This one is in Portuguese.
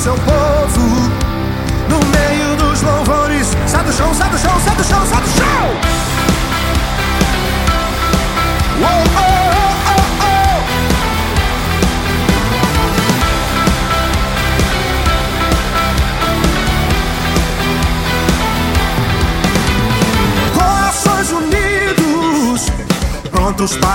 seu povo. No meio dos louvores, sai do chão, sai do chão, sai do chão, sai do chão. Oh, oh, oh, oh, oh. Corações unidos, prontos para